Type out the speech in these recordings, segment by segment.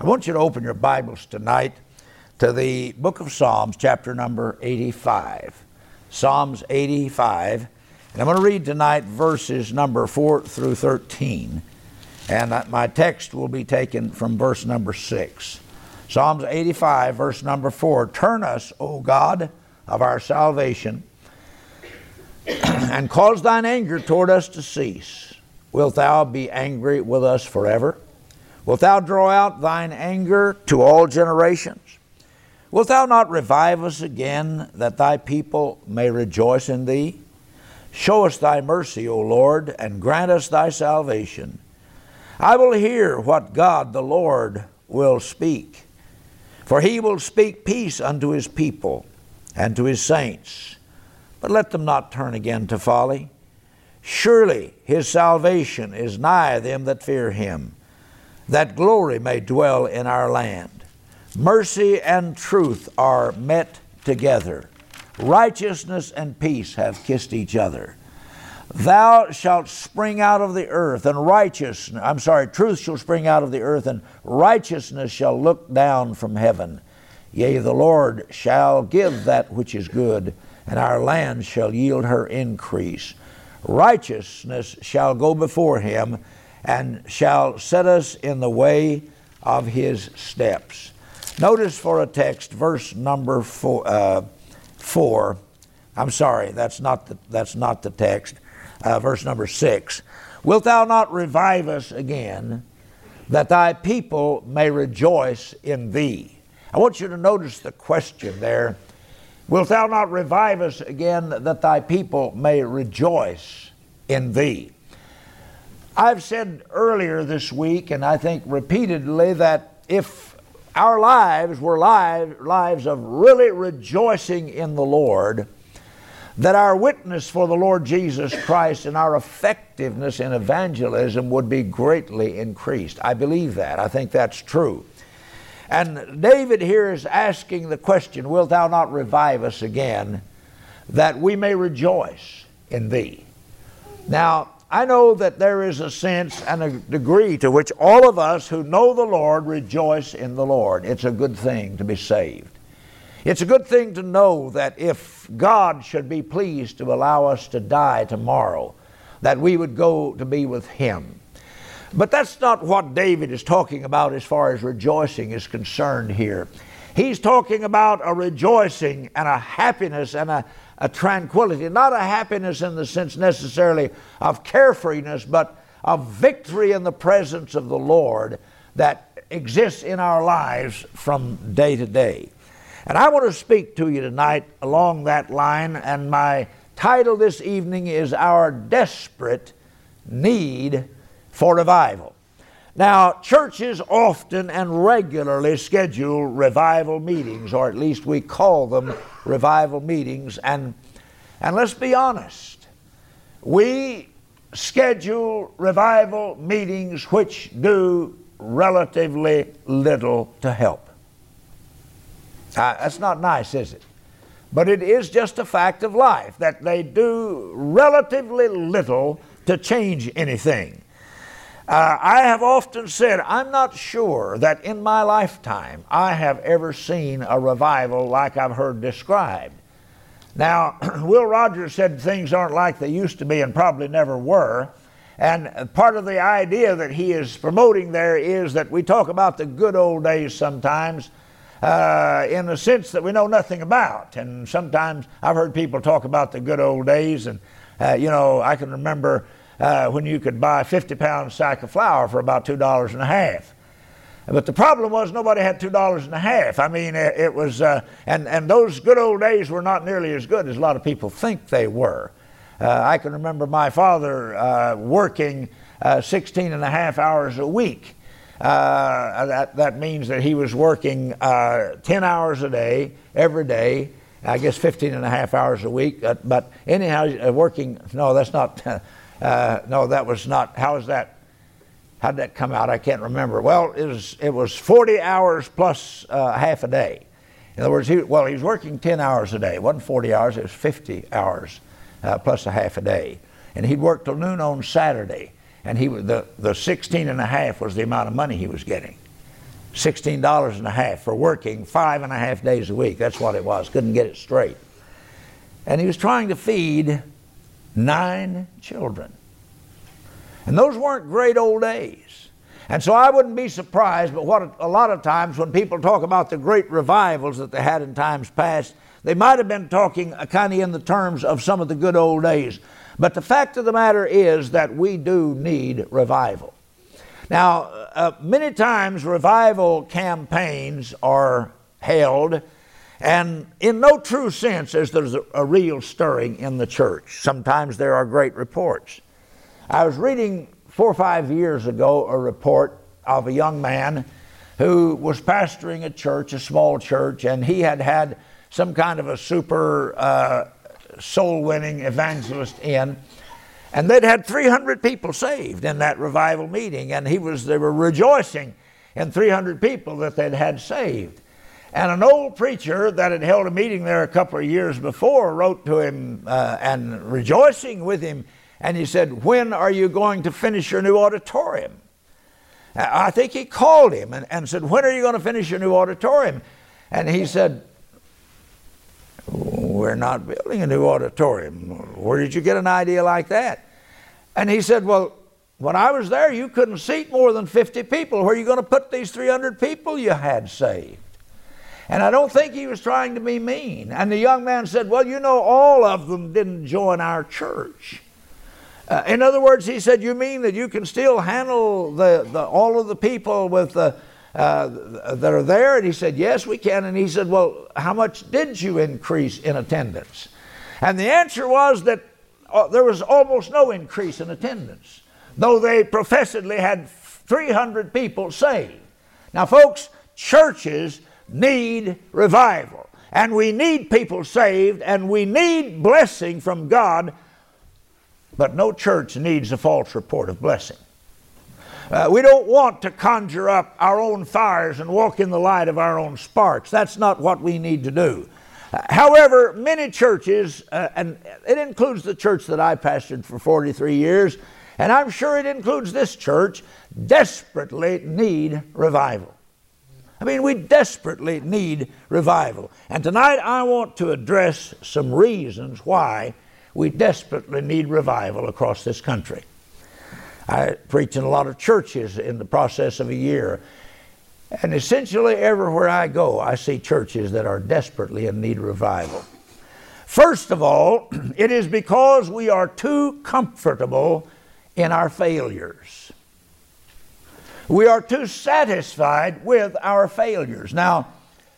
I want you to open your Bibles tonight to the book of Psalms, chapter number 85. Psalms 85. And I'm going to read tonight verses number 4 through 13. And my text will be taken from verse number 6. Psalms 85, verse number 4. Turn us, O God, of our salvation, and cause thine anger toward us to cease. Wilt thou be angry with us forever? Wilt thou draw out thine anger to all generations? Wilt thou not revive us again, that thy people may rejoice in thee? Show us thy mercy, O Lord, and grant us thy salvation. I will hear what God the Lord will speak, for he will speak peace unto his people and to his saints. But let them not turn again to folly. Surely his salvation is nigh them that fear him, that glory may dwell in our land. Mercy and truth are met together. Righteousness and peace have kissed each other. Thou shalt spring out of the earth, and truth shall spring out of the earth, and righteousness shall look down from heaven. Yea, the Lord shall give that which is good, and our land shall yield her increase. Righteousness shall go before him, and shall set us in the way of his steps. Notice for a text, verse number 4. I'm sorry, that's not the text. Verse number 6. Wilt thou not revive us again, that thy people may rejoice in thee? I want you to notice the question there. Wilt thou not revive us again, that thy people may rejoice in thee? I've said earlier this week, and I think repeatedly, that if our lives were lives of really rejoicing in the Lord, that our witness for the Lord Jesus Christ and our effectiveness in evangelism would be greatly increased. I believe that. I think that's true. And David here is asking the question, wilt thou not revive us again, that we may rejoice in thee? Now, I know that there is a sense and a degree to which all of us who know the Lord rejoice in the Lord. It's a good thing to be saved. It's a good thing to know that if God should be pleased to allow us to die tomorrow, that we would go to be with him. But that's not what David is talking about as far as rejoicing is concerned here. He's talking about a rejoicing and a happiness and a tranquility. Not a happiness in the sense necessarily of carefreeness, but of victory in the presence of the Lord that exists in our lives from day to day. And I want to speak to you tonight along that line, and my title this evening is Our Desperate Need for Revival. Now, churches often and regularly schedule revival meetings, or at least we call them revival meetings, and let's be honest, we schedule revival meetings which do relatively little to help. That's not nice, is it? But it is just a fact of life that they do relatively little to change anything. I have often said, I'm not sure that in my lifetime I have ever seen a revival like I've heard described. Now, Will Rogers said things aren't like they used to be and probably never were. And part of the idea that he is promoting there is that we talk about the good old days sometimes, in a sense that we know nothing about. And sometimes I've heard people talk about the good old days, and I can remember when you could buy a 50-pound sack of flour for about $2.50. But the problem was nobody had $2.50. I mean, it was, and those good old days were not nearly as good as a lot of people think they were. I can remember my father working 16 and a half hours a week. That means that he was working 10 hours a day, every day, I guess 15 and a half hours a week. But anyhow, working, no, that's not, no, that was not, how is that? How did that come out? I can't remember. Well, it was 40 hours plus half a day. In other words, he was working 10 hours a day. It wasn't 40 hours, it was 50 hours plus a half a day. And he'd work till noon on Saturday. And the 16 and a half was the amount of money he was getting. $16 and a half for working 5.5 days a week. That's what it was. Couldn't get it straight. And he was trying to feed 9 children. And those weren't great old days. And so I wouldn't be surprised, but what a lot of times when people talk about the great revivals that they had in times past, they might have been talking kind of in the terms of some of the good old days. But the fact of the matter is that we do need revival. Now, many times revival campaigns are held, and in no true sense is there a real stirring in the church. Sometimes there are great reports. I was reading 4 or 5 years ago a report of a young man who was pastoring a church, a small church, and he had had some kind of a super soul-winning evangelist in. And they'd had 300 people saved in that revival meeting, and they were rejoicing in 300 people that they'd had saved. And an old preacher that had held a meeting there a couple of years before wrote to him and rejoicing with him, and he said, "When are you going to finish your new auditorium?" I think he called him and said, "When are you going to finish your new auditorium?" And he said, "We're not building a new auditorium. Where did you get an idea like that?" And he said, "Well, when I was there, you couldn't seat more than 50 people. Where are you going to put these 300 people you had saved?" And I don't think he was trying to be mean. And the young man said, "Well, you know, all of them didn't join our church." In other words, he said, "You mean that you can still handle all of the people with that are there?" And he said, "Yes, we can." And he said, "Well, how much did you increase in attendance?" And the answer was that there was almost no increase in attendance, though they professedly had 300 people saved. Now, folks, churches need revival, and we need people saved, and we need blessing from God, but no church needs a false report of blessing. We don't want to conjure up our own fires and walk in the light of our own sparks. That's not what we need to do. However, many churches, and it includes the church that I pastored for 43 years, and I'm sure it includes this church, desperately need revival. I mean, we desperately need revival. And tonight I want to address some reasons why we desperately need revival across this country. I preach in a lot of churches in the process of a year. And essentially everywhere I go, I see churches that are desperately in need of revival. First of all, it is because we are too comfortable in our failures. We are too satisfied with our failures. Now,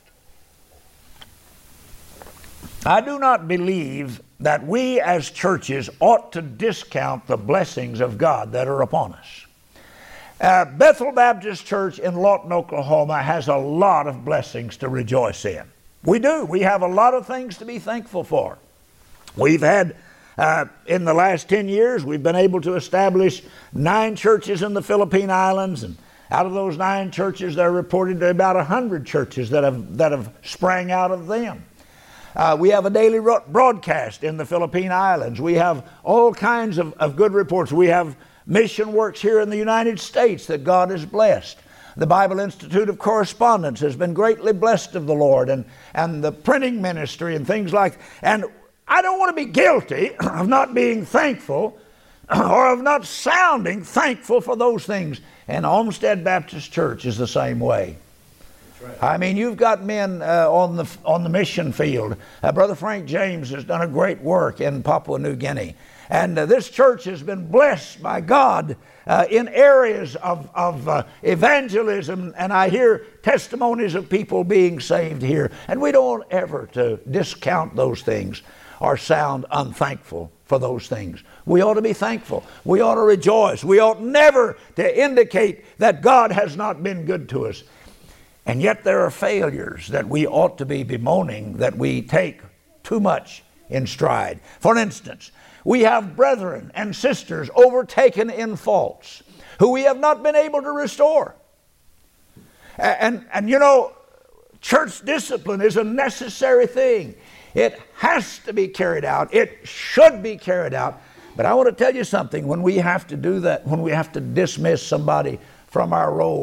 I do not believe that we as churches ought to discount the blessings of God that are upon us. Bethel Baptist Church in Lawton, Oklahoma has a lot of blessings to rejoice in. We do. We have a lot of things to be thankful for. We've had, in the last 10 years, we've been able to establish 9 churches in the Philippine Islands, and out of those 9 churches, there are reported to be about 100 churches that have sprang out of them. We have a daily broadcast in the Philippine Islands. We have all kinds of good reports. We have mission works here in the United States that God has blessed. The Bible Institute of Correspondence has been greatly blessed of the Lord, and the printing ministry and things like that. And I don't want to be guilty of not being thankful or of not sounding thankful for those things. And Olmsted Baptist Church is the same way. Right. I mean, you've got men on the mission field. Brother Frank James has done a great work in Papua New Guinea. And this church has been blessed by God in areas of evangelism, and I hear testimonies of people being saved here. And we don't ever to discount those things or sound unthankful for those things. We ought to be thankful. We ought to rejoice. We ought never to indicate that God has not been good to us. And yet there are failures that we ought to be bemoaning, that we take too much in stride. For instance, we have brethren and sisters overtaken in faults who we have not been able to restore. And you know, church discipline is a necessary thing. It has to be carried out. It should be carried out. But I want to tell you something. When we have to do that, when we have to dismiss somebody from our role,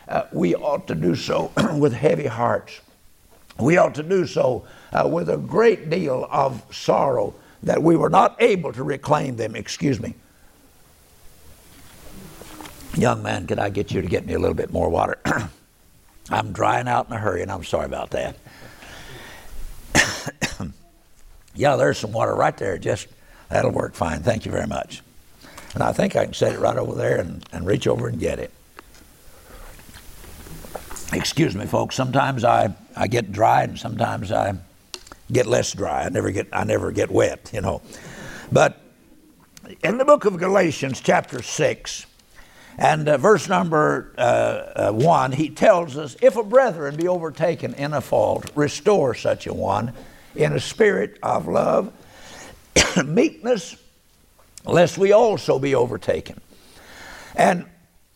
we ought to do so with heavy hearts. We ought to do so with a great deal of sorrow that we were not able to reclaim them. Excuse me. Young man, could I get you to get me a little bit more water? I'm drying out in a hurry, and I'm sorry about that. Yeah, there's some water right there. Just that'll work fine. Thank you very much. And I think I can set it right over there and reach over and get it. Excuse me, folks. Sometimes I get dry, and sometimes I get less dry. I never get wet, you know. But in the book of Galatians, chapter 6, and verse number 1, he tells us, if a brethren be overtaken in a fault, restore such a one in a spirit of love, meekness, lest we also be overtaken. And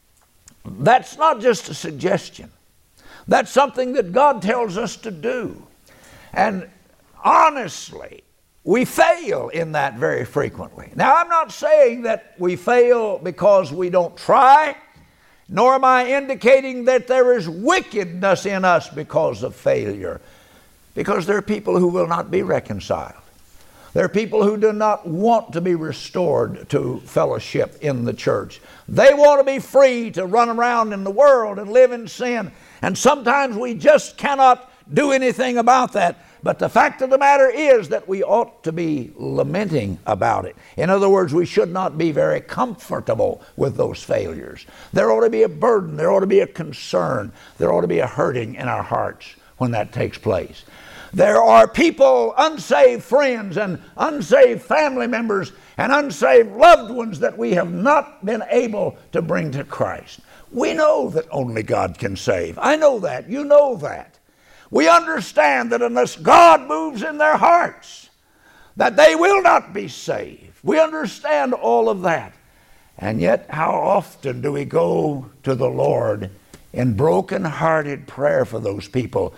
that's not just a suggestion. That's something that God tells us to do. And honestly, we fail in that very frequently. Now, I'm not saying that we fail because we don't try, nor am I indicating that there is wickedness in us because of failure. Because there are people who will not be reconciled. There are people who do not want to be restored to fellowship in the church. They want to be free to run around in the world and live in sin. And sometimes we just cannot do anything about that. But the fact of the matter is that we ought to be lamenting about it. In other words, we should not be very comfortable with those failures. There ought to be a burden. There ought to be a concern. There ought to be a hurting in our hearts when that takes place. There are people, unsaved friends and unsaved family members and unsaved loved ones that we have not been able to bring to Christ. We know that only God can save. I know that. You know that. We understand that unless God moves in their hearts, that they will not be saved. We understand all of that. And yet, how often do we go to the Lord in broken-hearted prayer for those people?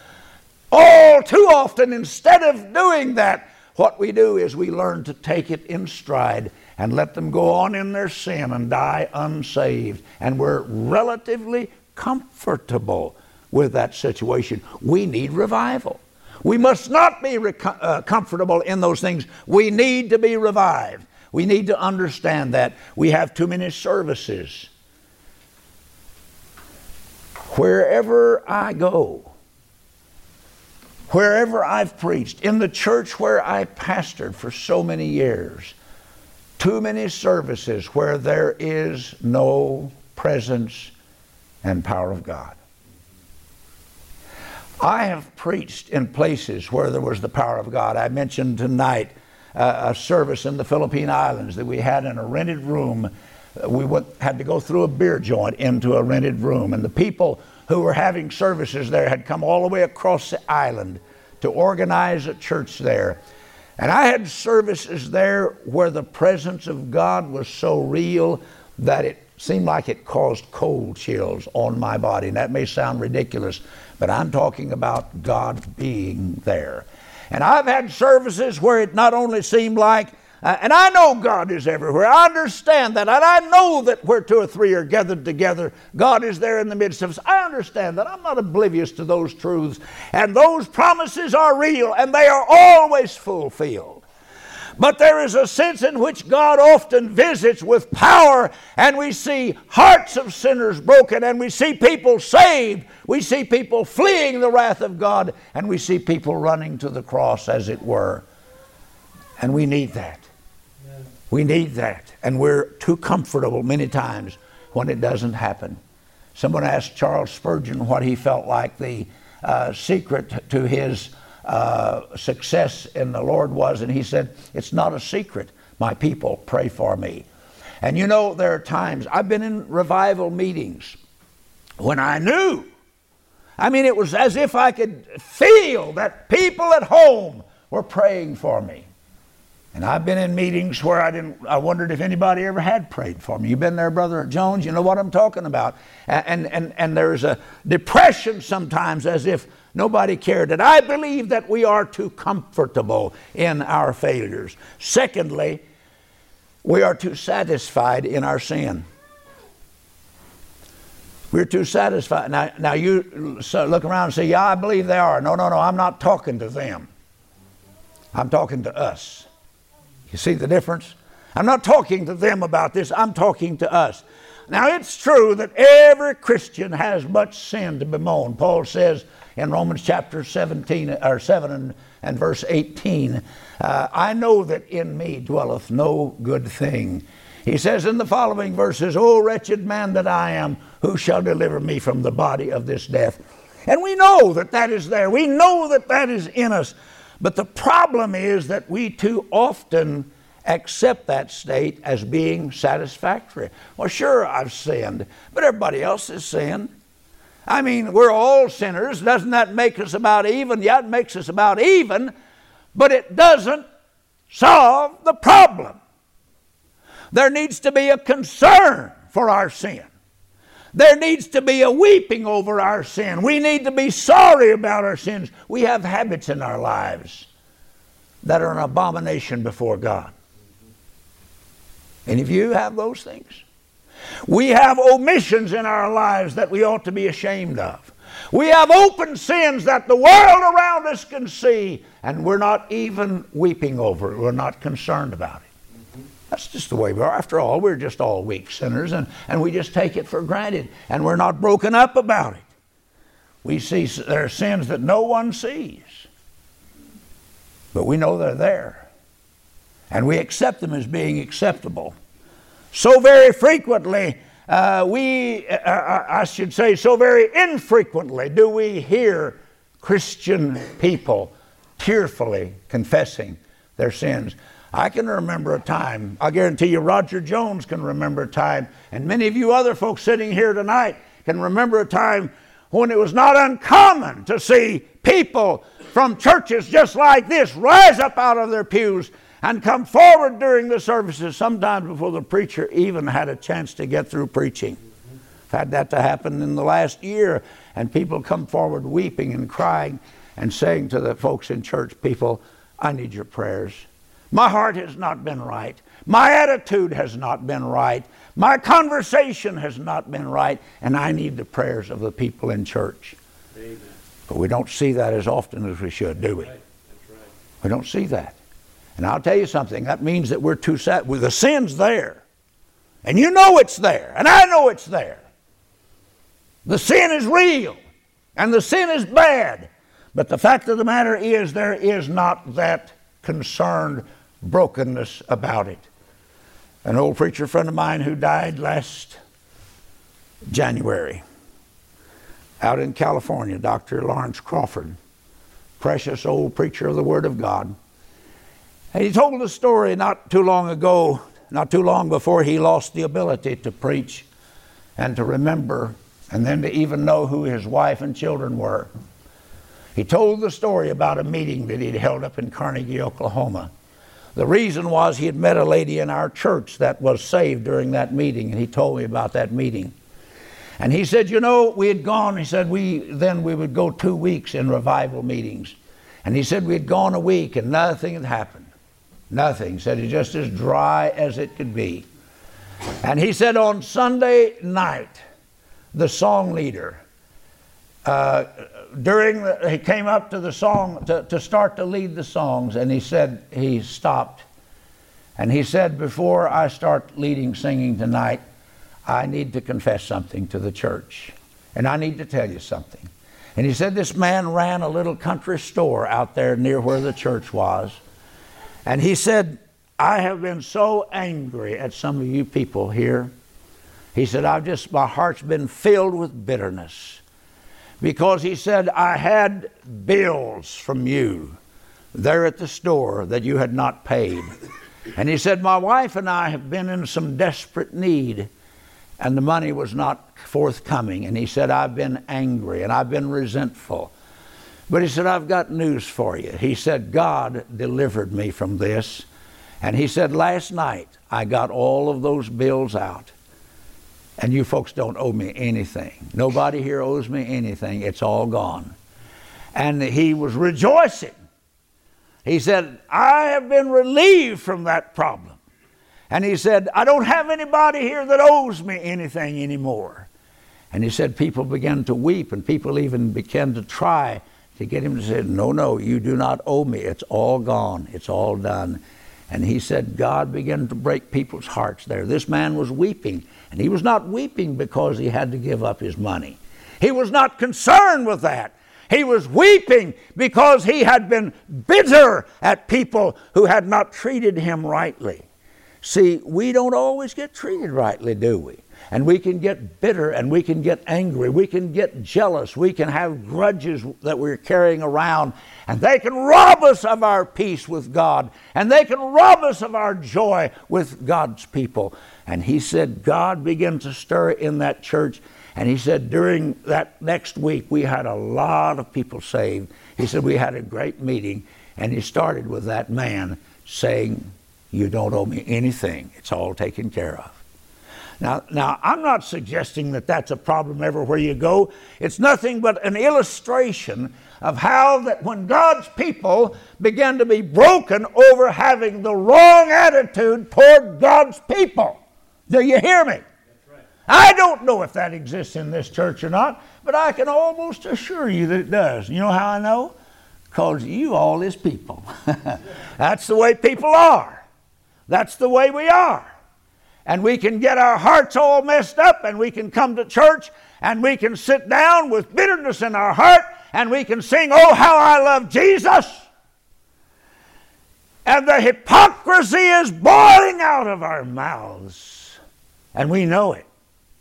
All too often, instead of doing that, what we do is we learn to take it in stride and let them go on in their sin and die unsaved. And we're relatively comfortable with that situation. We need revival. We must not be comfortable in those things. We need to be revived. We need to understand that. We have too many services. Wherever I go, wherever I've preached, in the church where I pastored for so many years, too many services where there is no presence and power of God. I have preached in places where there was the power of God. I mentioned tonight a service in the Philippine Islands that we had in a rented room. We had to go through a beer joint into a rented room, and the people who were having services there had come all the way across the island to organize a church there. And I had services there where the presence of God was so real that it seemed like it caused cold chills on my body. And that may sound ridiculous, but I'm talking about God being there. And I've had services where it not only seemed like, and I know God is everywhere. I understand that. And I know that where two or three are gathered together, God is there in the midst of us. I understand that. I'm not oblivious to those truths. And those promises are real, and they are always fulfilled. But there is a sense in which God often visits with power, and we see hearts of sinners broken, and we see people saved. We see people fleeing the wrath of God, and we see people running to the cross, as it were. And we need that. We need that. And we're too comfortable many times when it doesn't happen. Someone asked Charles Spurgeon what he felt like the secret to his success in the Lord was, and he said, "It's not a secret. My people pray for me." And you know, there are times I've been in revival meetings when I knew, it was as if I could feel that people at home were praying for me. And I've been in meetings where I wondered if anybody ever had prayed for me. You've been there, Brother Jones, you know what I'm talking about. And there's a depression sometimes as if nobody cared. And I believe that we are too comfortable in our failures. Secondly, we are too satisfied in our sin. We're too satisfied. Now you look around and say, yeah, I believe they are. No, I'm not talking to them. I'm talking to us. You see the difference? I'm not talking to them about this. I'm talking to us. Now, it's true that every Christian has much sin to bemoan. Paul says in Romans chapter 17, or 7 and verse 18, I know that in me dwelleth no good thing. He says in the following verses, O wretched man that I am, who shall deliver me from the body of this death? And we know that that is there. We know that that is in us. But the problem is that we too often accept that state as being satisfactory. Well, sure, I've sinned, but everybody else has sinned. I mean, we're all sinners. Doesn't that make us about even? Yeah, it makes us about even, but it doesn't solve the problem. There needs to be a concern for our sin. There needs to be a weeping over our sin. We need to be sorry about our sins. We have habits in our lives that are an abomination before God. Any of you have those things? We have omissions in our lives that we ought to be ashamed of. We have open sins that the world around us can see, and we're not even weeping over it. We're not concerned about it. That's just the way we are. After all, we're just all weak sinners, and we just take it for granted, and we're not broken up about it. We see there are sins that no one sees, but we know they're there. And we accept them as being acceptable. So very frequently, I should say so very infrequently, do we hear Christian people tearfully confessing their sins. I can remember a time, I guarantee you Roger Jones can remember a time, and many of you other folks sitting here tonight can remember a time when it was not uncommon to see people from churches just like this rise up out of their pews and come forward during the services, sometimes before the preacher even had a chance to get through preaching. I've had that to happen in the last year, and people come forward weeping and crying and saying to the folks in church, people, I need your prayers. My heart has not been right. My attitude has not been right. My conversation has not been right, and I need the prayers of the people in church. Amen. But we don't see that as often as we should, do we? That's right. We don't see that. And I'll tell you something, that means that we're too sad. Well, the sin's there. And you know it's there. And I know it's there. The sin is real. And the sin is bad. But the fact of the matter is there is not that concerned brokenness about it. An old preacher friend of mine who died last January out in California, Dr. Lawrence Crawford, precious old preacher of the Word of God. And he told a story not too long ago, not too long before he lost the ability to preach and to remember and then to even know who his wife and children were. He told the story about a meeting that he'd held up in Carnegie, Oklahoma. The reason was he had met a lady in our church that was saved during that meeting, and he told me about that meeting. And he said, you know, we had gone, he said, we would go 2 weeks in revival meetings. And he said we had gone a week and nothing had happened. Nothing. He said it's just as dry as it could be. And he said on Sunday night, the song leader, he came up to the song to start to lead the songs, and he said he stopped. And he said, before I start singing tonight, I need to confess something to the church. And I need to tell you something. And he said this man ran a little country store out there near where the church was. And he said, I have been so angry at some of you people here. He said, my heart's been filled with bitterness. Because he said, I had bills from you there at the store that you had not paid. And he said, my wife and I have been in some desperate need, and the money was not forthcoming. And he said, I've been angry and I've been resentful. But he said, I've got news for you. He said, God delivered me from this. And he said, last night I got all of those bills out. And you folks don't owe me anything. Nobody here owes me anything. It's all gone. And he was rejoicing. He said, I have been relieved from that problem. And he said, I don't have anybody here that owes me anything anymore. And he said people began to weep, and people even began to try to get him to say, no, you do not owe me. It's all gone. It's all done. And he said God began to break people's hearts there. This man was weeping, and he was not weeping because he had to give up his money. He was not concerned with that. He was weeping because he had been bitter at people who had not treated him rightly. See, we don't always get treated rightly, do we? And we can get bitter, and we can get angry. We can get jealous. We can have grudges that we're carrying around. And they can rob us of our peace with God. And they can rob us of our joy with God's people. And he said God began to stir in that church. And he said during that next week, we had a lot of people saved. He said we had a great meeting. And he started with that man saying, you don't owe me anything. It's all taken care of. Now, I'm not suggesting that that's a problem everywhere you go. It's nothing but an illustration of how that when God's people began to be broken over having the wrong attitude toward God's people. Do you hear me? That's right. I don't know if that exists in this church or not, but I can almost assure you that it does. You know how I know? Because you all is people. That's the way people are. That's the way we are. And we can get our hearts all messed up, and we can come to church, and we can sit down with bitterness in our heart, and we can sing, oh, how I love Jesus. And the hypocrisy is boiling out of our mouths, and we know it.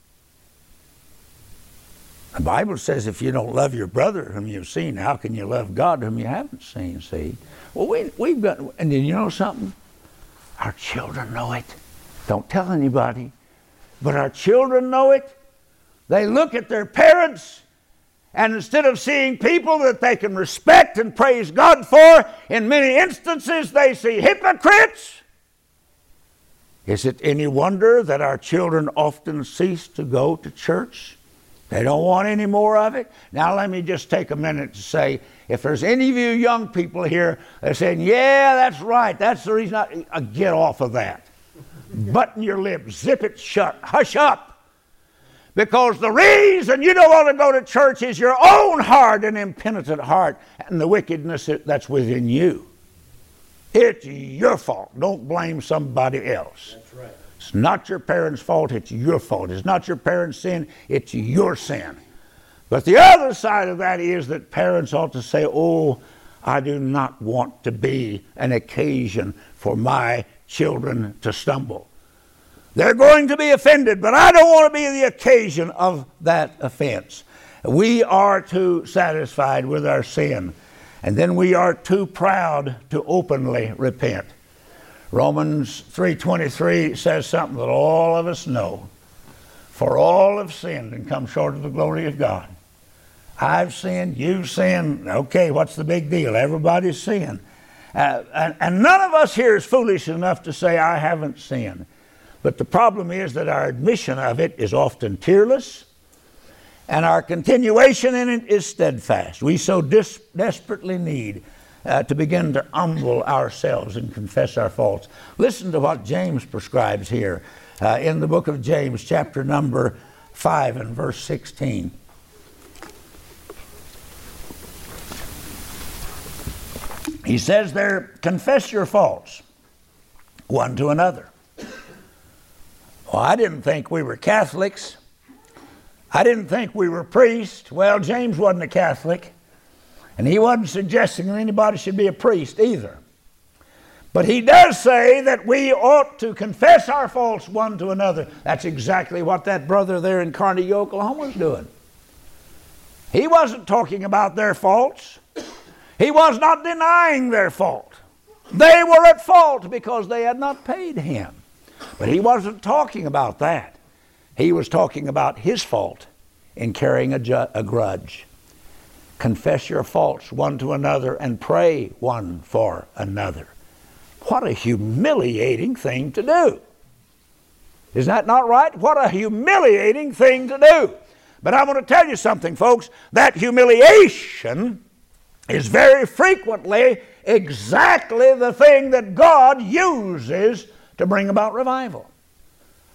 The Bible says if you don't love your brother whom you've seen, how can you love God whom you haven't seen, see? Well, we've got, and then you know something? Our children know it. Don't tell anybody. But our children know it. They look at their parents, and instead of seeing people that they can respect and praise God for, in many instances they see hypocrites. Is it any wonder that our children often cease to go to church? They don't want any more of it. Now let me just take a minute to say, if there's any of you young people here that are saying, yeah, that's right, that's the reason get off of that. Button your lips, zip it shut, hush up. Because the reason you don't want to go to church is your own hard and impenitent heart and the wickedness that's within you. It's your fault. Don't blame somebody else. That's right. It's not your parents' fault, it's your fault. It's not your parents' sin, it's your sin. But the other side of that is that parents ought to say, oh, I do not want to be an occasion for my children to stumble. They're going to be offended, but I don't want to be the occasion of that offense. We are too satisfied with our sin, and then we are too proud to openly repent. Romans 3:23 says something that all of us know. For all have sinned and come short of the glory of God. I've sinned, you've sinned. Okay, what's the big deal? Everybody's sinned. And none of us here is foolish enough to say, I haven't sinned. But the problem is that our admission of it is often tearless, and our continuation in it is steadfast. We so desperately need to begin to humble ourselves and confess our faults. Listen to what James prescribes here in the book of James, chapter number 5 and verse 16. He says there, confess your faults one to another. Well, I didn't think we were Catholics. I didn't think we were priests. Well, James wasn't a Catholic, and he wasn't suggesting that anybody should be a priest either. But he does say that we ought to confess our faults one to another. That's exactly what that brother there in Carnegie, Oklahoma was doing. He wasn't talking about their faults. He was not denying their fault. They were at fault because they had not paid him. But he wasn't talking about that. He was talking about his fault in carrying a grudge. Confess your faults one to another and pray one for another. What a humiliating thing to do. Is that not right? What a humiliating thing to do. But I want to tell you something, folks. That humiliation is very frequently exactly the thing that God uses to bring about revival.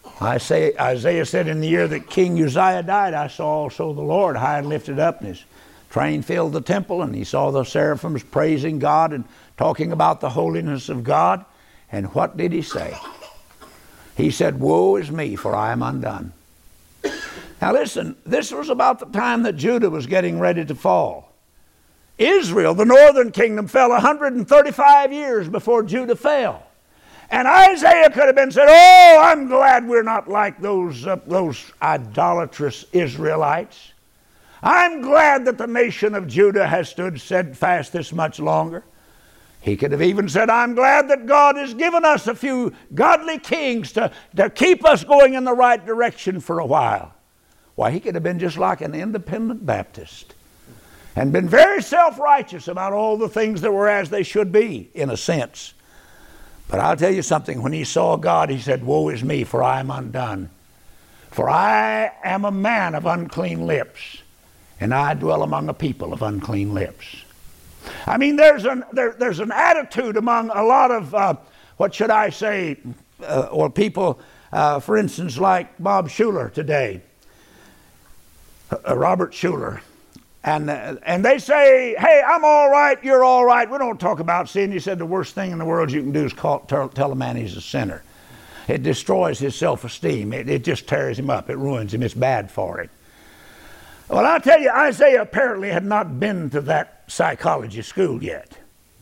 Isaiah said, in the year that King Uzziah died, I saw also the Lord high and lifted up, and his train filled the temple, and he saw the seraphims praising God and talking about the holiness of God. And what did he say? He said, woe is me, for I am undone. Now listen, this was about the time that Judah was getting ready to fall. Israel, the northern kingdom, fell 135 years before Judah fell. And Isaiah could have been said, oh, I'm glad we're not like those idolatrous Israelites. I'm glad that the nation of Judah has stood steadfast this much longer. He could have even said, I'm glad that God has given us a few godly kings to keep us going in the right direction for a while. Why, he could have been just like an independent Baptist and been very self-righteous about all the things that were as they should be, in a sense. But I'll tell you something, when he saw God, he said, woe is me, for I am undone. For I am a man of unclean lips, and I dwell among a people of unclean lips. I mean, there's an attitude among a lot of, what should I say, or people, for instance, like Bob Schuller today, Robert Schuller. And they say, hey, I'm all right, you're all right. We don't talk about sin. He said the worst thing in the world you can do is tell a man he's a sinner. It destroys his self-esteem. It just tears him up. It ruins him. It's bad for him. Well, I'll tell you, Isaiah apparently had not been to that psychology school yet.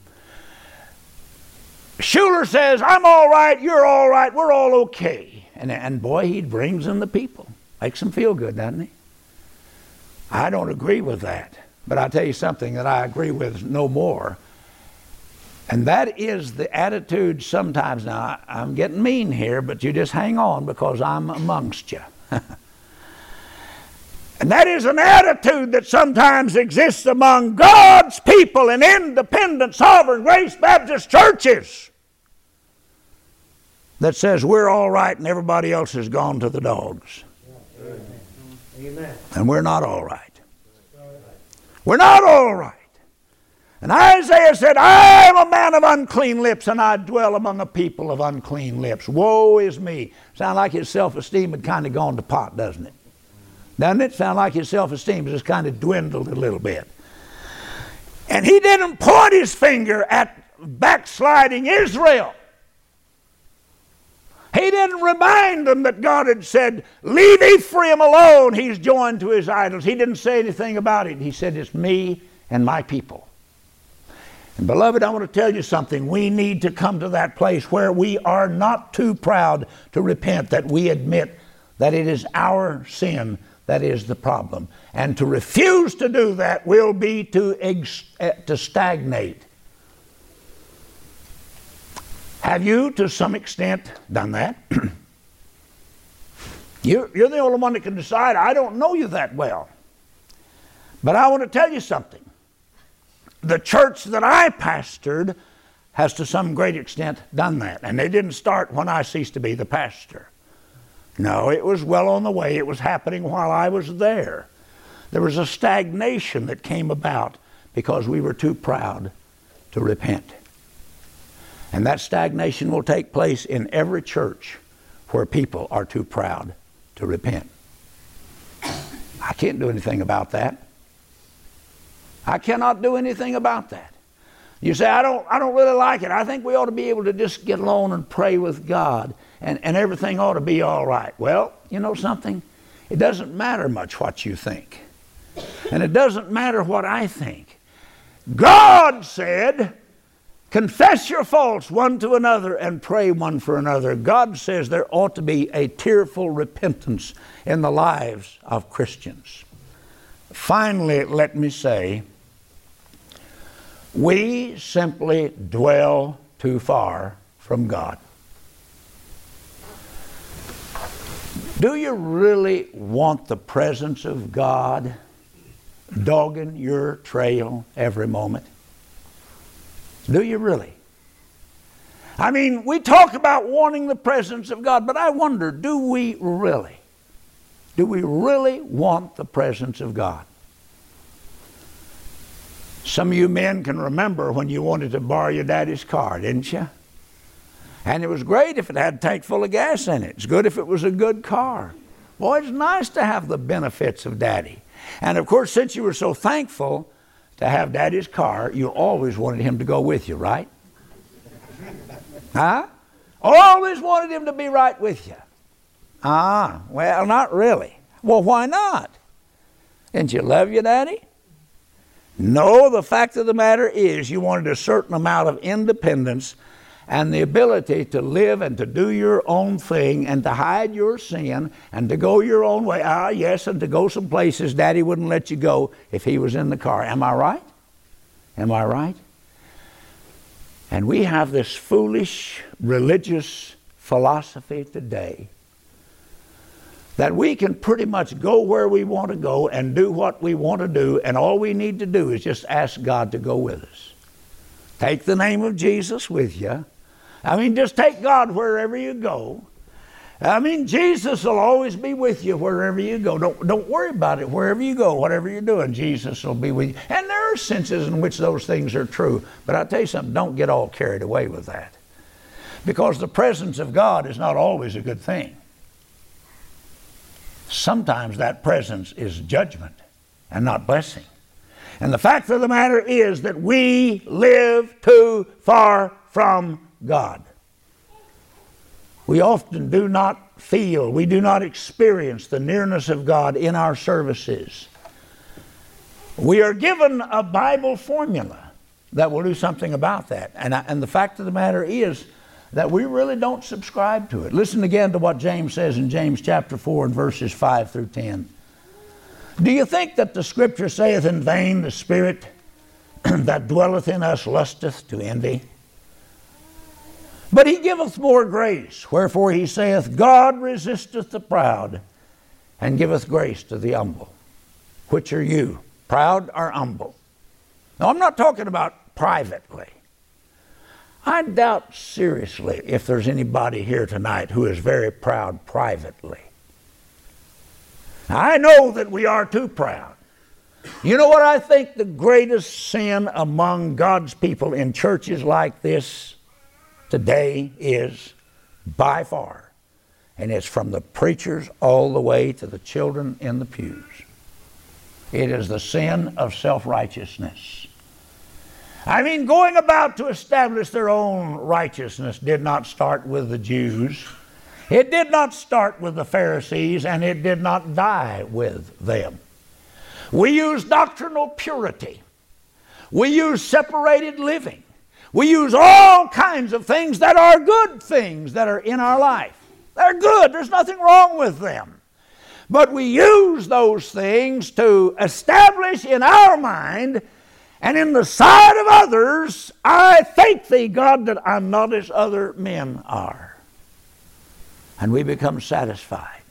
Schuller says, I'm all right, you're all right, we're all okay. And boy, he brings in the people. Makes them feel good, doesn't he? I don't agree with that. But I'll tell you something that I agree with no more. And that is the attitude sometimes. Now, I'm getting mean here, but you just hang on because I'm amongst you. And that is an attitude that sometimes exists among God's people in independent, sovereign, grace Baptist churches that says we're all right and everybody else has gone to the dogs. Amen. And we're not all right. We're not all right. And Isaiah said, I am a man of unclean lips, and I dwell among a people of unclean lips. Woe is me. Sound like his self-esteem had kind of gone to pot, doesn't it? Doesn't it? Sound like his self-esteem has just kind of dwindled a little bit. And he didn't point his finger at backsliding Israel. He didn't remind them that God had said, leave Ephraim alone. He's joined to his idols. He didn't say anything about it. He said, it's me and my people. And beloved, I want to tell you something. We need to come to that place where we are not too proud to repent, that we admit that it is our sin that is the problem. And to refuse to do that will be to stagnate. Have you, to some extent, done that? You're the only one that can decide. I don't know you that well. But I want to tell you something. The church that I pastored has to some great extent done that. And they didn't start when I ceased to be the pastor. No, it was well on the way. It was happening while I was there. There was a stagnation that came about because we were too proud to repent. And that stagnation will take place in every church where people are too proud to repent. I can't do anything about that. I cannot do anything about that. You say, I don't really like it. I think we ought to be able to just get alone and pray with God and everything ought to be all right. Well, you know something? It doesn't matter much what you think. And it doesn't matter what I think. God said, confess your faults one to another and pray one for another. God says there ought to be a tearful repentance in the lives of Christians. Finally, let me say, we simply dwell too far from God. Do you really want the presence of God dogging your trail every moment? Do you really? I mean, we talk about wanting the presence of God, but I wonder, do we really? Do we really want the presence of God? Some of you men can remember when you wanted to borrow your daddy's car, didn't you? And it was great if it had a tank full of gas in it. It's good if it was a good car. Boy, it's nice to have the benefits of Daddy. And of course, since you were so thankful to have Daddy's car, you always wanted him to go with you, right? Huh? Always wanted him to be right with you. Well, not really. Well, why not? Didn't you love your daddy? No, the fact of the matter is you wanted a certain amount of independence and the ability to live and to do your own thing and to hide your sin and to go your own way. Yes, and to go some places Daddy wouldn't let you go if he was in the car. Am I right? Am I right? And we have this foolish religious philosophy today that we can pretty much go where we want to go and do what we want to do, and all we need to do is just ask God to go with us. Take the name of Jesus with you. Just take God wherever you go. Jesus will always be with you wherever you go. Don't worry about it. Wherever you go, whatever you're doing, Jesus will be with you. And there are senses in which those things are true. But I'll tell you something, don't get all carried away with that. Because the presence of God is not always a good thing. Sometimes that presence is judgment and not blessing. And the fact of the matter is that we live too far from God. We often do not feel, we do not experience the nearness of God in our services. We are given a Bible formula that will do something about that. And the fact of the matter is that we really don't subscribe to it. Listen again to what James says in James chapter 4 and verses 5 through 10. Do you think that the Scripture saith in vain, the Spirit that dwelleth in us lusteth to envy? But he giveth more grace, wherefore he saith, God resisteth the proud, and giveth grace to the humble. Which are you, proud or humble? Now, I'm not talking about privately. I doubt seriously if there's anybody here tonight who is very proud privately. I know that we are too proud. You know what I think the greatest sin among God's people in churches like this today is? By far. And it's from the preachers all the way to the children in the pews. It is the sin of self-righteousness. Going about to establish their own righteousness did not start with the Jews. It did not start with the Pharisees, and it did not die with them. We use doctrinal purity. We use separated living. We use all kinds of things that are good things that are in our life. They're good. There's nothing wrong with them. But we use those things to establish in our mind and in the sight of others, I thank thee, God, that I'm not as other men are. And we become satisfied.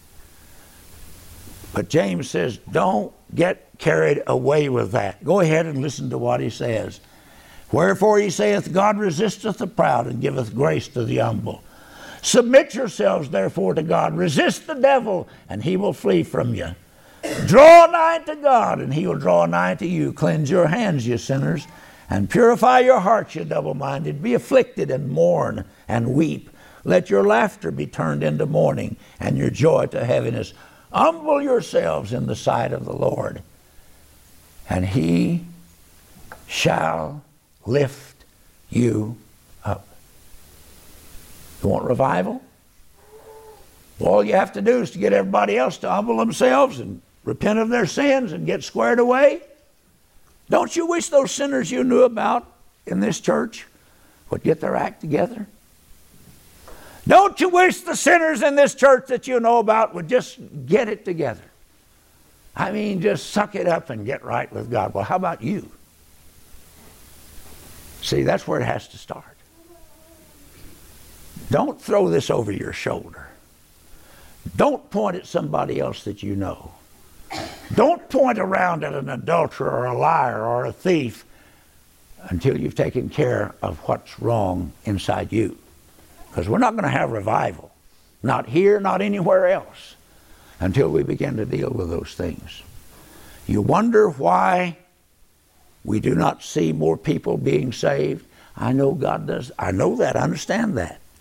But James says, don't get carried away with that. Go ahead and listen to what he says. Wherefore he saith, God resisteth the proud and giveth grace to the humble. Submit yourselves therefore to God. Resist the devil, and he will flee from you. Draw nigh to God, and he will draw nigh to you. Cleanse your hands, you sinners, and purify your hearts, you double-minded. Be afflicted and mourn and weep. Let your laughter be turned into mourning, and your joy to heaviness. Humble yourselves in the sight of the Lord, and he shall lift you up. You want revival? All you have to do is to get everybody else to humble themselves and repent of their sins and get squared away. Don't you wish those sinners you knew about in this church would get their act together? Don't you wish the sinners in this church that you know about would just get it together? Just suck it up and get right with God. Well, how about you? See, that's where it has to start. Don't throw this over your shoulder. Don't point at somebody else that you know. Don't point around at an adulterer or a liar or a thief until you've taken care of what's wrong inside you. Because we're not going to have revival. Not here, not anywhere else, until we begin to deal with those things. You wonder why we do not see more people being saved? I know God does. I know that. I understand that.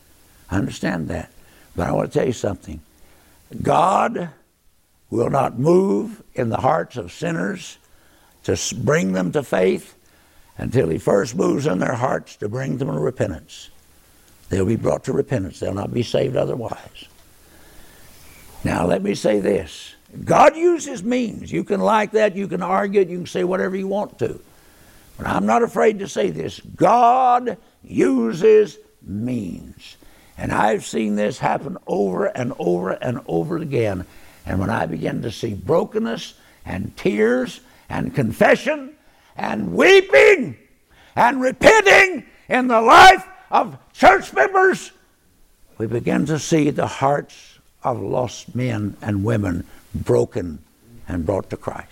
I understand that. But I want to tell you something. God will not move in the hearts of sinners to bring them to faith until He first moves in their hearts to bring them to repentance. They'll be brought to repentance. They'll not be saved otherwise. Now let me say this. God uses means. You can like that. You can argue it. You can say whatever you want to. But I'm not afraid to say this. God uses means. And I've seen this happen over and over and over again. And when I begin to see brokenness and tears and confession and weeping and repenting in the life of church members, we begin to see the hearts of lost men and women broken and brought to Christ.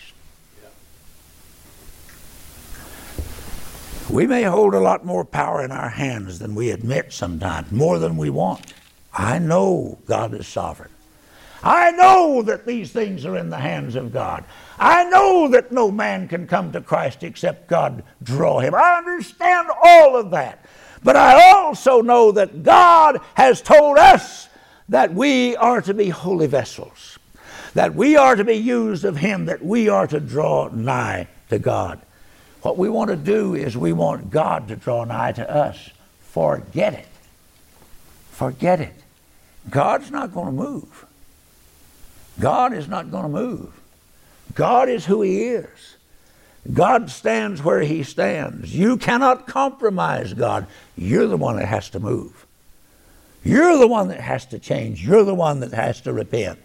We may hold a lot more power in our hands than we admit sometimes, more than we want. I know God is sovereign. I know that these things are in the hands of God. I know that no man can come to Christ except God draw him. I understand all of that. But I also know that God has told us that we are to be holy vessels, that we are to be used of Him, that we are to draw nigh to God. What we want to do is we want God to draw nigh to us. Forget it. Forget it. God's not going to move. God is not going to move. God is who He is. God stands where He stands. You cannot compromise God. You're the one that has to move. You're the one that has to change. You're the one that has to repent.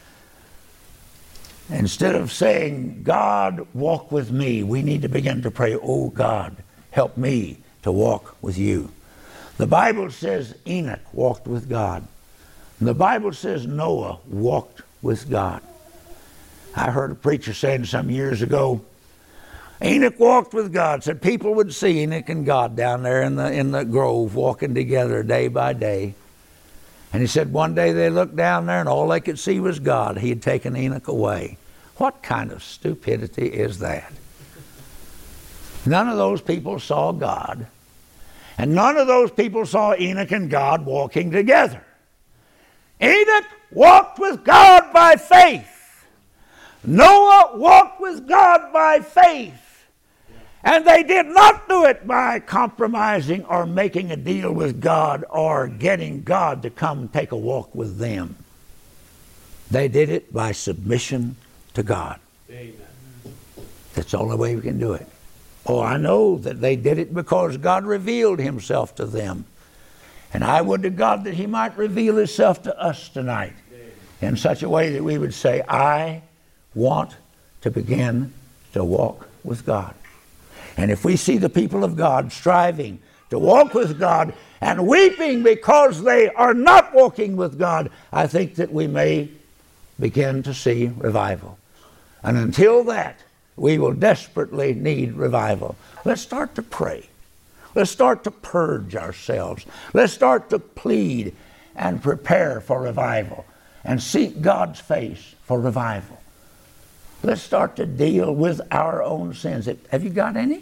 Instead of saying, God, walk with me, we need to begin to pray, oh God, help me to walk with you. The Bible says Enoch walked with God. And the Bible says Noah walked with God. I heard a preacher saying some years ago, Enoch walked with God. Said people would see Enoch and God down there in the grove walking together day by day. And he said one day they looked down there and all they could see was God. He had taken Enoch away. What kind of stupidity is that? None of those people saw God. And none of those people saw Enoch and God walking together. Enoch walked with God by faith. Noah walked with God by faith. And they did not do it by compromising or making a deal with God or getting God to come take a walk with them. They did it by submission to God. Amen. That's the only way we can do it. Oh, I know that they did it because God revealed Himself to them. And I would to God that He might reveal Himself to us tonight in such a way that we would say, I want to begin to walk with God. And if we see the people of God striving to walk with God and weeping because they are not walking with God, I think that we may begin to see revival. And until that, we will desperately need revival. Let's start to pray. Let's start to purge ourselves. Let's start to plead and prepare for revival and seek God's face for revival. Let's start to deal with our own sins. Have you got any?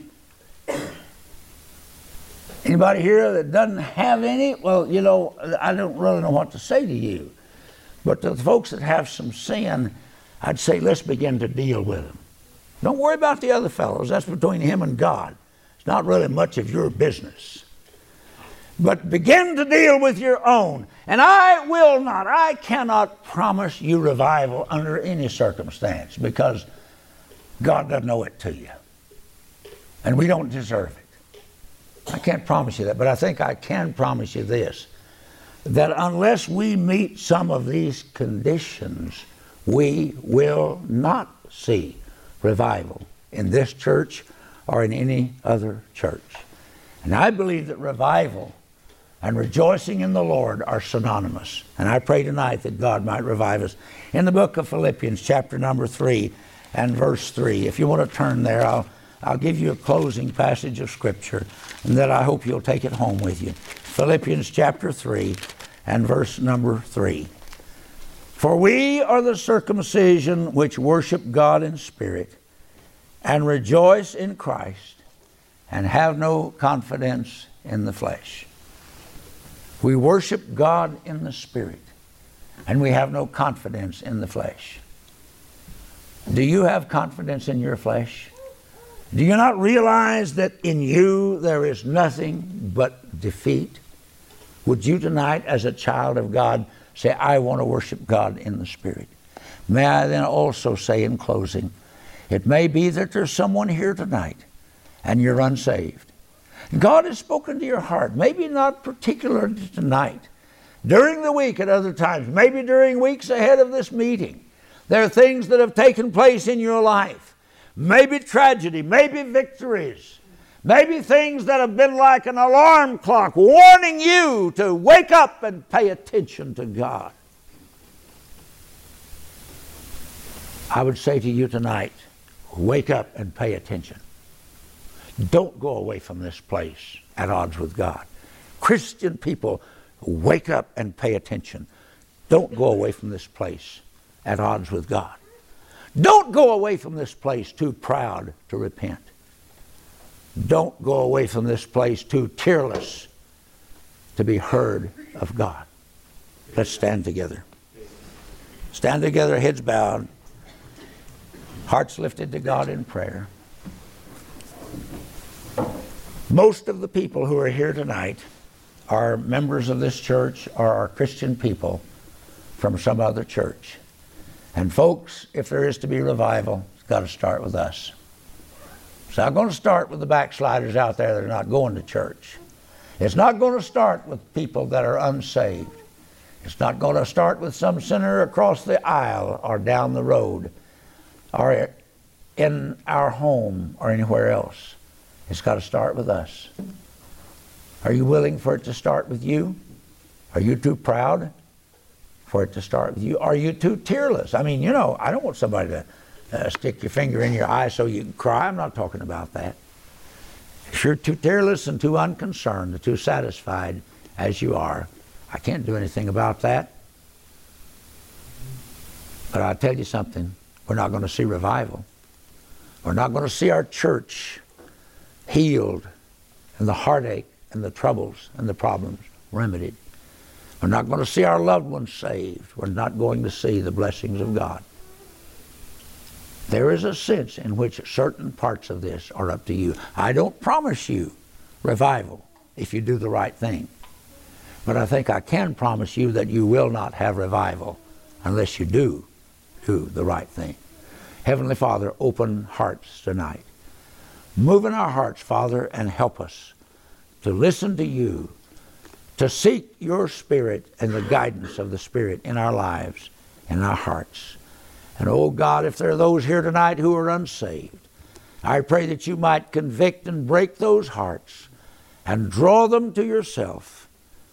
Anybody here that doesn't have any? Well, you know, I don't really know what to say to you. But to the folks that have some sin, I'd say let's begin to deal with them. Don't worry about the other fellows. That's between him and God. It's not really much of your business. But begin to deal with your own. And I cannot promise you revival under any circumstance because God doesn't owe it to you. And we don't deserve it. I can't promise you that, but I think I can promise you this, that unless we meet some of these conditions, we will not see revival in this church or in any other church. And I believe that revival and rejoicing in the Lord are synonymous. And I pray tonight that God might revive us. In the book of Philippians, chapter number 3 and verse 3, if you want to turn there, I'll give you a closing passage of Scripture, and that I hope you'll take it home with you. Philippians chapter 3 and verse number 3. For we are the circumcision which worship God in spirit, and rejoice in Christ, and have no confidence in the flesh. We worship God in the Spirit, and we have no confidence in the flesh. Do you have confidence in your flesh? Do you not realize that in you there is nothing but defeat? Would you tonight, as a child of God, say, I want to worship God in the Spirit? May I then also say in closing, it may be that there's someone here tonight and you're unsaved. God has spoken to your heart, maybe not particularly tonight, during the week at other times, maybe during weeks ahead of this meeting. There are things that have taken place in your life. Maybe tragedy, maybe victories, maybe things that have been like an alarm clock warning you to wake up and pay attention to God. I would say to you tonight, wake up and pay attention. Don't go away from this place at odds with God. Christian people, wake up and pay attention. Don't go away from this place at odds with God. Don't go away from this place too proud to repent. Don't go away from this place too tearless to be heard of God. Let's stand together. Stand together, heads bowed, hearts lifted to God in prayer. Most of the people who are here tonight are members of this church or are Christian people from some other church. And folks, if there is to be revival, it's got to start with us. It's not going to start with the backsliders out there that are not going to church. It's not going to start with people that are unsaved. It's not going to start with some sinner across the aisle or down the road or in our home or anywhere else. It's got to start with us. Are you willing for it to start with you? Are you too proud for it to start with you? Are you too tearless? I mean, you know, I don't want somebody to stick your finger in your eye so you can cry. I'm not talking about that. If you're too tearless and too unconcerned, too satisfied as you are, I can't do anything about that. But I'll tell you something, we're not going to see revival. We're not going to see our church healed and the heartache and the troubles and the problems remedied. We're not going to see our loved ones saved. We're not going to see the blessings of God. There is a sense in which certain parts of this are up to you. I don't promise you revival if you do the right thing. But I think I can promise you that you will not have revival unless you do the right thing. Heavenly Father, open hearts tonight. Move in our hearts, Father, and help us to listen to you, to seek your Spirit and the guidance of the Spirit in our lives, in our hearts. And oh God, if there are those here tonight who are unsaved, I pray that you might convict and break those hearts and draw them to yourself.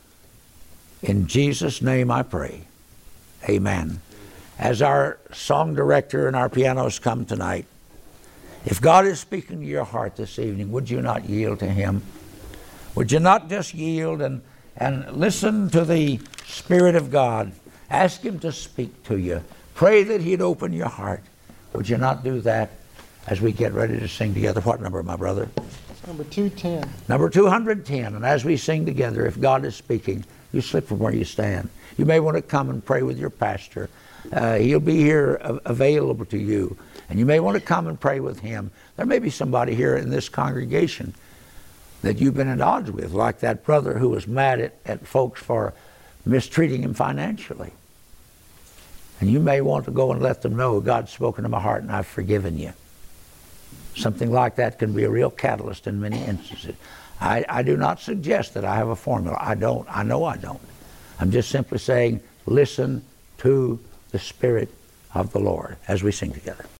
In Jesus' name I pray. Amen. As our song director and our pianists come tonight, if God is speaking to your heart this evening, would you not yield to Him? Would you not just yield and listen to the Spirit of God? Ask Him to speak to you. Pray that He'd open your heart. Would you not do that as we get ready to sing together? What number, my brother? Number 210. Number 210. And as we sing together, if God is speaking, you slip from where you stand. You may want to come and pray with your pastor. He'll be here available to you. And you may want to come and pray with him. There may be somebody here in this congregation that you've been at odds with, like that brother who was mad at folks for mistreating him financially. And you may want to go and let them know, God's spoken to my heart and I've forgiven you. Something like that can be a real catalyst in many instances. I do not suggest that I have a formula. I don't. I know I don't. I'm just simply saying, listen to the Spirit of the Lord as we sing together.